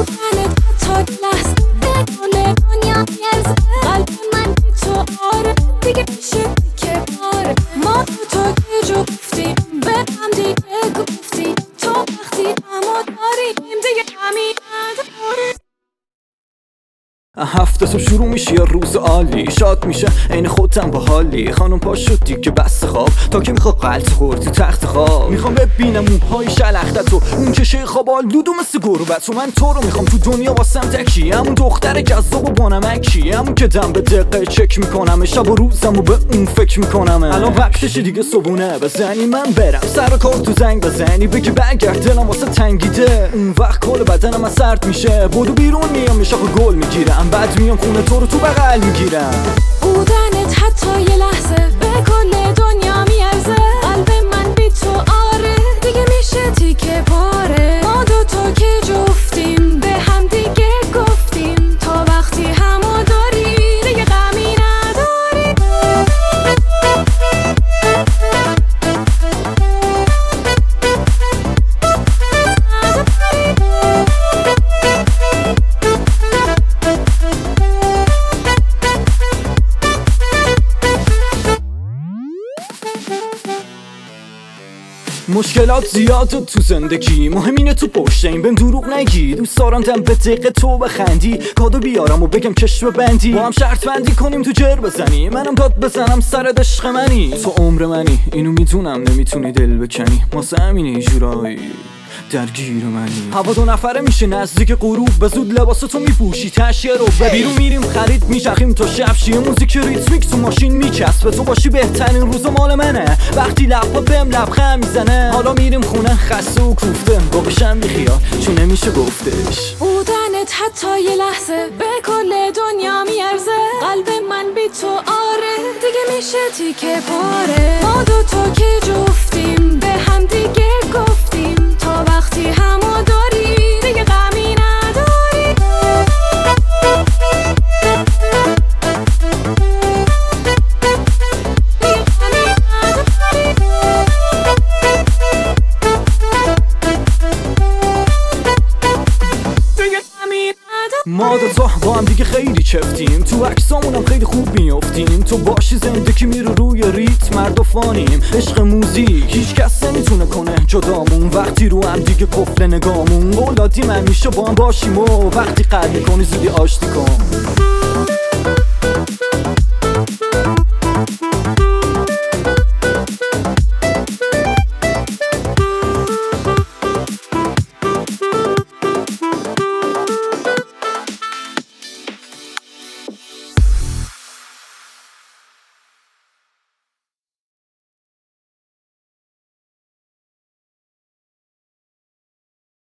بودنت حتی لحظه به کل دنیا میارزه. قلب من بی تو آره دیگه میشه که باره. ما تو که جو گفتیم به هم دیگه گفتیم تو وقتی همو داریم دیگه همین نداره. هفته تو شروع میشه یا روز عالی شاد میشه عین خودم با حالی. خانم پا شدی که بس خواب تا که میخواد قلط خورد تو تخت خواب. میخوام ببینم موهای شلخته تو اون چشه خواب آلودو مثل گربت. و من تو رو میخوام تو دنیا واسم تکی. همون دختر جذاب و بانمکی، همون که دم به دقیقه چک میکنم شب و روزم و به اون فکر میکنم. الان وقتش دیگه صبونه بزنی من برم سر کار تو زنگ بزنی بگی برگرد دلم واسه تنگیده. اون وقت کل بدنم من سرد میشه بودو بیرون میام میشه گل میگیرم. بعد میام خونه تو رو تو بغل میگیرم. بودنت حتی یه لحظه به کل دنیا میارزه. قلب من بی تو آره دیگه میشه تیکه پاره. ما دوتا که جفتیم به هم دیگه گفتیم تا وقتی همو داری دیگه غمی نداری. مشکلات زیاد تو زندگی مهم اینه تو پشت این بهم دروغ نگی. دوست دارم دم به دقیقه تو بخندی کادو بیارم و بگم کش ببندی. با هم شرط بندی کنیم تو جر بزنی منم داد بزنم سر عشق منی. تو عمر منی اینو میدونم نمیتونی دل بکنی واسه همینه جورایی درگیر منی. هوا دو نفره میشه نزدیک غروب به زود لباساتو میپوشی تشیه رو به بیرون میریم خرید میچرخیم تا شب شیه. موزیک ریتمیک تو ماشین میچسبه تو باشی بهترین روز مال منه. وقتی لبا بهم لبخند میزنه حالا میریم خونه خسته و کوفته باقیشم بیخیال چون نمیشه گفتش. بودنت حتی یه لحظه به کل دنیا میارزه. قلب من بی تو آره دیگه میشه تیکه پاره. ما دوتا که جفتیم به هم دیگه گفتیم تا وقتی همو داری دیگه غمی نداری. ما دوتا با هم دیگه خیلی چفتیم تو عکسامونم خیلی خوب میافتیم. تو باشی زندگی میره روی ریت مرد و فانیم. عشق موزیک هیچ کس نمیتونه کنه جدامون. وقتی رو هم دیگه قفل نگامون قول دادیم همیشه با هم باشیم و وقتی قلب میکنی زودی آشتی کن.